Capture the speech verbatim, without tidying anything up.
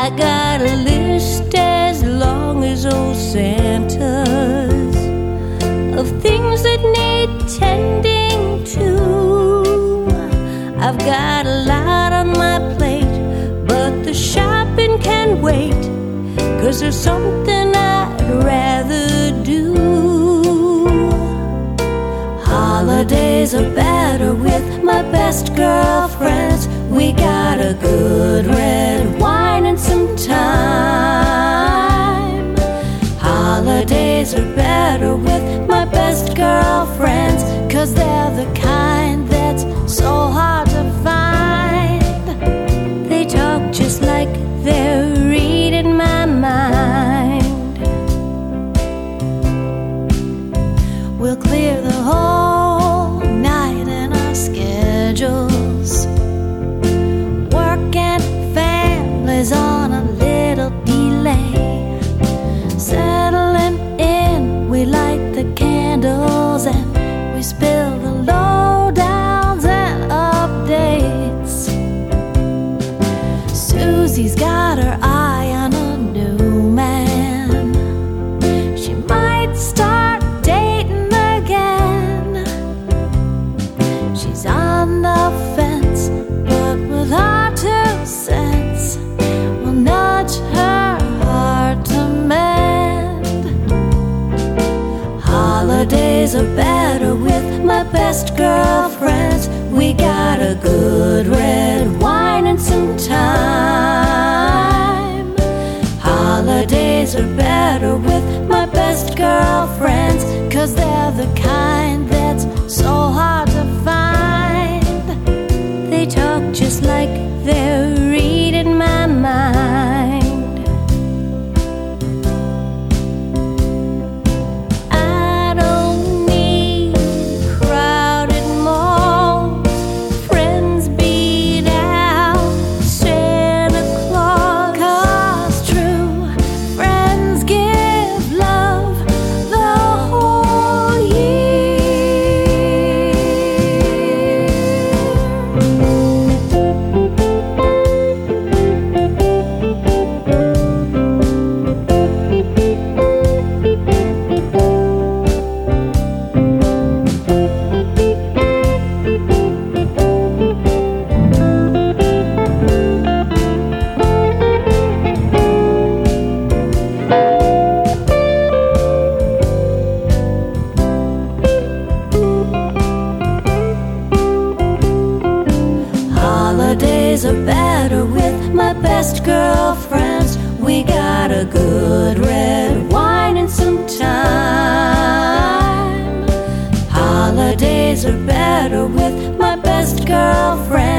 I got a list as long as old Santa's of things that need tending to. I've got a lot on my plate, but the shopping can wait, 'cause there's something I'd rather do. Holidays are better with my best girlfriends. We got a good red wine and some time. Holidays are better with my best girlfriends, 'cause they're the kind that's so hard to find. They talk just like they're reading my mind. We'll clear the whole night in our schedules, work and families on a little delay. Settling in, we light the candles and we spill the lowdowns and updates. Susie's got her eye on a new man. She might start dating again. She's on the fence, but with our two cents, we'll nudge her heart to mend. Holidays are better with my best girlfriends. We got a good red wine and some time. Holidays are better with my best girlfriends, 'cause they're the kind that's so hard to find. They talk just like they're reading my mind. I don't need crowded malls, friends beat out Santa Claus, 'cause true friends give love the whole year. Holidays are better with my best girlfriends. We got a good red wine and some time. Holidays are better with my best girlfriends.